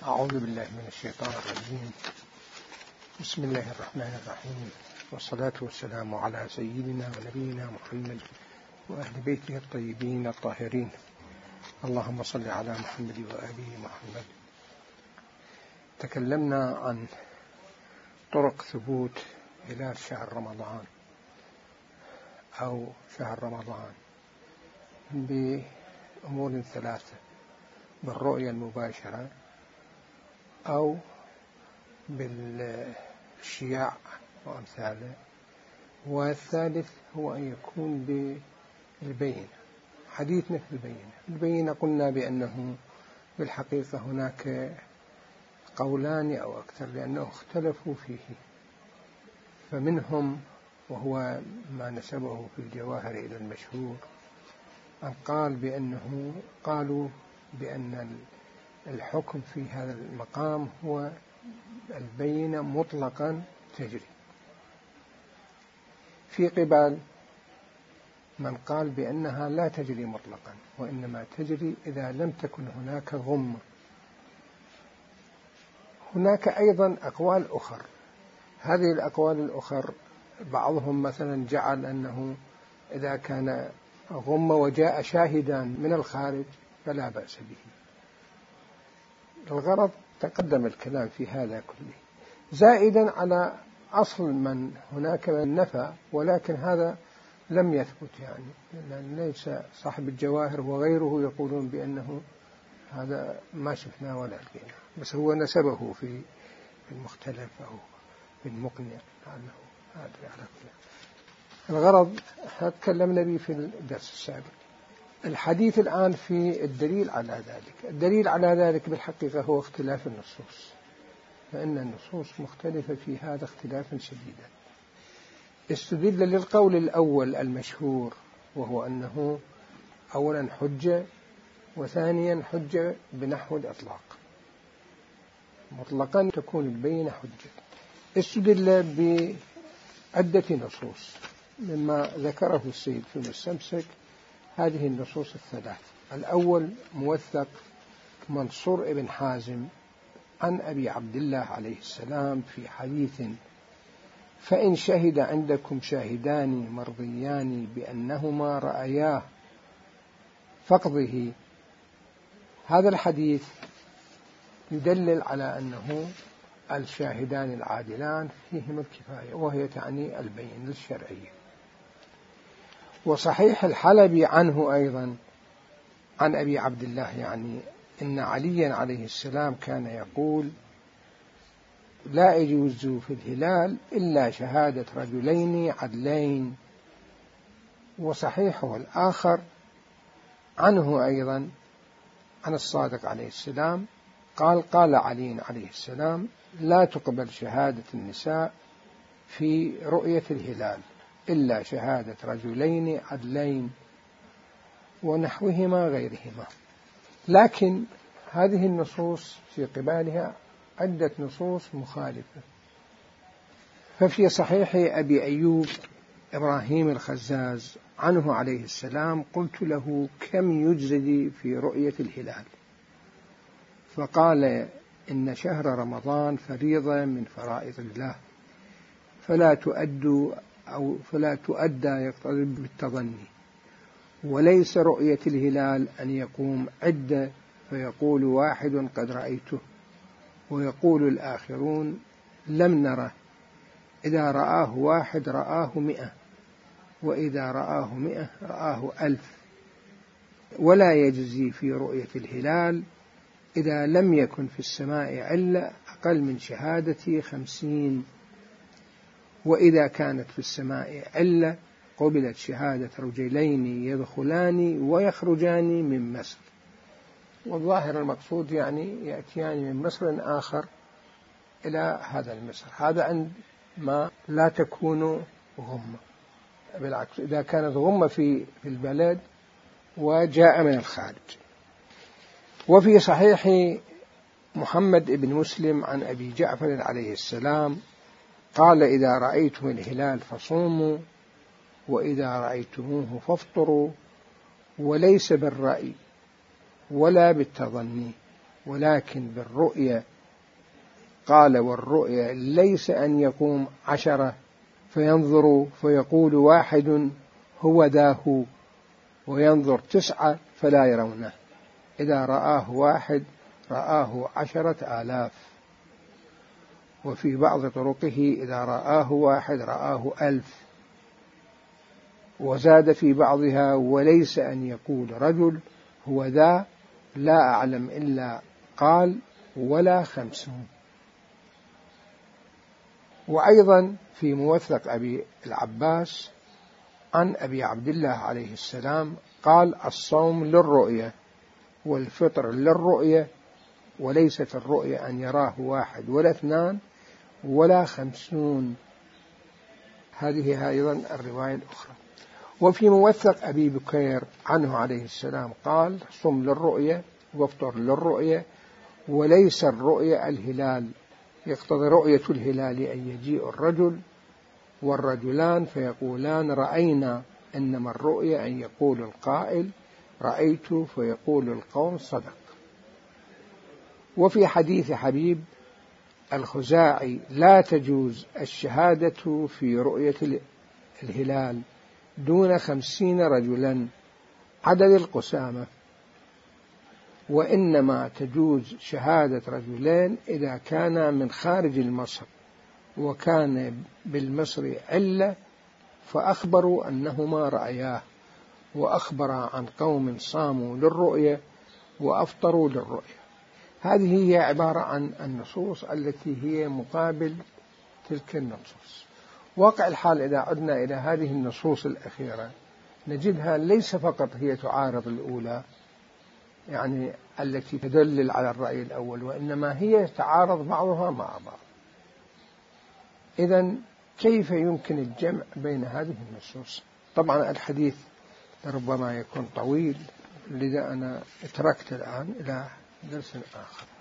أعوذ بالله من الشيطان الرجيم. بسم الله الرحمن الرحيم، والصلاة والسلام على سيدنا ونبينا محمد وأهل بيته الطيبين الطاهرين. اللهم صل على محمد وآله محمد. تكلمنا عن طرق ثبوت هلال شهر رمضان أو شهر رمضان بأمور ثلاثة: بالرؤية المباشرة، أو بالشياع وأمثاله، والثالث هو أن يكون بالبينة. حديثنا في البينة قلنا بأنه بالحقيقة هناك قولان أو أكثر، لأنه اختلفوا فيه، فمنهم وهو ما نسبه في الجواهر إلى المشهور أن قالوا بأن الحكم في هذا المقام هو البينة مطلقا تجري، في قبال من قال بأنها لا تجري مطلقا، وإنما تجري إذا لم تكن هناك غمة. هناك أيضا أقوال أخر. هذه الأقوال الأخر بعضهم مثلا جعل أنه إذا كان غمة وجاء شاهدان من الخارج فلا بأس به. الغرض تقدم الكلام في هذا كله، زائدا على أصل من هناك من نفى، ولكن هذا لم يثبت، لأن ليس صاحب الجواهر وغيره يقولون بأنه هذا ما شفناه ولا لقيناه، بس هو نسبه في المختلف أو في المقنع عنه. هذا على كل. الغرض تكلمنا به في الدرس السابق. الحديث الآن في الدليل على ذلك. الدليل على ذلك بالحقيقة هو اختلاف النصوص، فإن النصوص مختلفة في هذا اختلافا شديدا. استدل للقول الأول المشهور، وهو أنه أولا حجة، وثانيا حجة بنحو الإطلاق، مطلقا تكون البينة حجة. استدل بعدة نصوص مما ذكره السيد في المستمسك. هذه النصوص الثلاث: الأول موثق منصور ابن حازم عن أبي عبد الله عليه السلام في حديث: فإن شهد عندكم شاهدان مرضيان بأنهما رأياه فاقضه. هذا الحديث يدلل على أنه الشاهدان العادلان فيهم الكفاية، وهي تعني البينة الشرعية. وصحيح الحلبي عنه أيضا عن أبي عبد الله إن عليا عليه السلام كان يقول: لا يجوز في الهلال إلا شهادة رجلين عدلين. وصحيحه الآخر عنه أيضا عن الصادق عليه السلام قال علي عليه السلام: لا تقبل شهادة النساء في رؤية الهلال إلا شهادة رجلين عدلين، ونحوهما غيرهما. لكن هذه النصوص في قبالها عدة نصوص مخالفة. ففي صحيح أبي أيوب إبراهيم الخزاز عنه عليه السلام: قلت له: كم يجزي في رؤية الهلال؟ فقال: إن شهر رمضان فريضة من فرائض الله، فلا تؤدى يقتضي بالتظني، وليس رؤية الهلال أن يقوم عدة فيقول واحد قد رأيته ويقول الآخرون لم نره. إذا رآه واحد رآه 100، وإذا رآه 100 رآه 1000. ولا يجزي في رؤية الهلال إذا لم يكن في السماء علة أقل من شهادة 50، وإذا كانت في السماء علة قبلت شهادة رجلين يدخلان ويخرجان من مصر. والظاهر المقصود يأتيان من مصر آخر إلى هذا المصر. هذا عند ما لا تكون غمة. بالعكس، إذا كانت غمة في البلد وجاء من الخارج. وفي صحيح محمد بن مسلم عن أبي جعفر عليه السلام قال: إذا رأيتم الهلال فصوموا، وإذا رأيتموه فافطروا، وليس بالرأي ولا بالتظني، ولكن بالرؤية قال والرؤية ليس أن يقوم 10 فينظروا فيقول واحد هو ذاه وينظر 9 فلا يرونه، إذا رآه واحد رآه 10,000. وفي بعض طرقه إذا رآه واحد رآه 1000. وزاد في بعضها وليس أن يقول رجل هو ذا لا أعلم إلا قال ولا 50. وأيضا في موثق أبي العباس عن أبي عبد الله عليه السلام قال الصوم للرؤية والفطر للرؤية، وليست الرؤية أن يراه واحد ولا 2 ولا 50. هذه أيضا الرواية الأخرى. وفي موثق أبي بكير عنه عليه السلام قال صم للرؤية وافطر للرؤية، وليس الرؤية الهلال، يقتضي رؤية الهلال أن يجيء الرجل والرجلان فيقولان رأينا، إنما الرؤية أن يقول القائل رأيت فيقول القوم صدق. وفي حديث حبيب الخزاعي لا تجوز الشهادة في رؤية الهلال دون 50 رجلا عدد القسامة، وإنما تجوز شهادة رجلين إذا كان من خارج المصر وكان بالمصر علة فأخبروا أنهما رأياه، وأخبر عن قوم صاموا للرؤية وأفطروا للرؤية. هذه هي عبارة عن النصوص التي هي مقابل تلك النصوص. واقع الحال إذا عدنا إلى هذه النصوص الأخيرة نجدها ليس فقط هي تعارض الأولى يعني التي تدلل على الرأي الأول، وإنما هي تعارض بعضها مع بعض. إذن كيف يمكن الجمع بين هذه النصوص؟ طبعا الحديث ربما يكون طويل، لذا أنا تركت الآن إلى درس آخر.